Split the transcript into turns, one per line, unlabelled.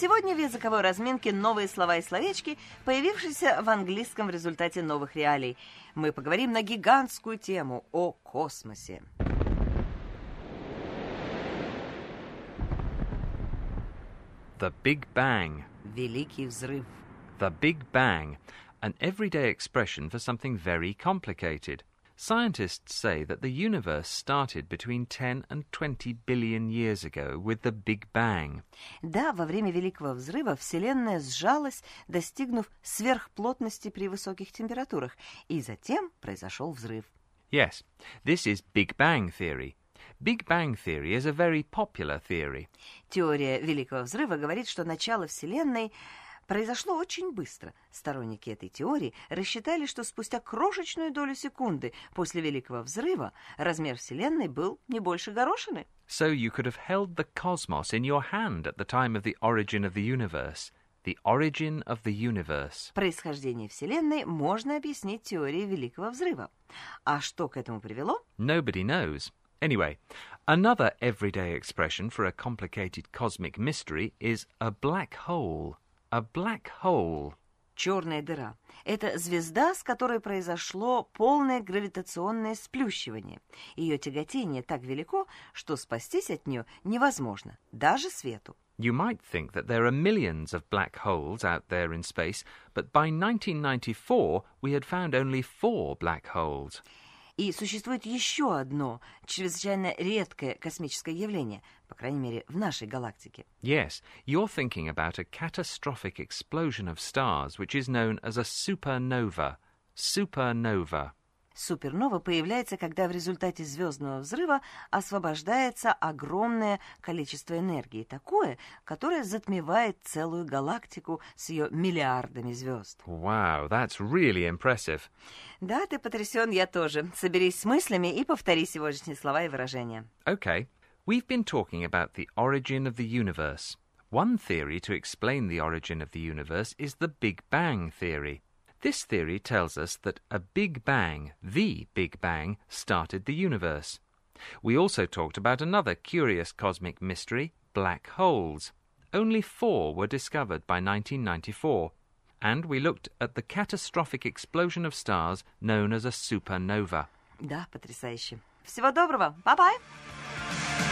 Сегодня в языковой разминке новые слова и словечки, появившиеся в английском в результате новых реалий. Мы поговорим на гигантскую тему о космосе.
The Big Bang.
Великий взрыв.
The Big Bang, an everyday expression for something very complicated. Scientists say that the universe started between 10 and 20 billion years ago with the Big Bang.
Да, во время Великого взрыва Вселенная сжалась, достигнув сверхплотности при высоких температурах, и затем произошел взрыв.
Yes, this is Big Bang theory. Big Bang theory is a very popular theory.
Теория Великого взрыва говорит, что начало Вселенной произошло очень быстро. Сторонники этой теории рассчитали, что спустя крошечную долю секунды после Великого взрыва размер Вселенной был не больше горошины.
So you could have held the cosmos in your hand at the time of the origin of the universe. The origin of the universe.
Происхождение Вселенной можно объяснить теорией Великого взрыва. А что к этому привело?
Nobody knows. Anyway, another everyday expression for a complicated cosmic mystery is a black hole. A black hole.
Черная дыра — это звезда, с которой произошло полное гравитационное сплющивание. Ее тяготение так велико, что спастись от нее невозможно, даже свету.
You might think that there are millions of black holes out there in space, but by 1994 we had found only 4 black holes.
И существует еще одно чрезвычайно редкое космическое явление, по крайней мере, в нашей галактике.
Yes, you're thinking about a catastrophic explosion of stars, which is known as a supernova. Supernova.
Супернова появляется, когда в результате звездного взрыва освобождается огромное количество энергии, такое, которое затмевает целую галактику с ее миллиардами звезд.
Wow, that's really impressive.
Да, ты потрясен, я тоже. Соберись с мыслями и повтори сегодняшние слова и выражения.
Okay, we've been talking about the origin of the universe. One theory to explain the origin of the universe is the Big Bang theory. This theory tells us that a Big Bang, the Big Bang, started the universe. We also talked about another curious cosmic mystery, black holes. Only 4 were discovered by 1994. And we looked at the catastrophic explosion of stars known as a supernova.
Да, потрясающе. Всего доброго. Bye-bye.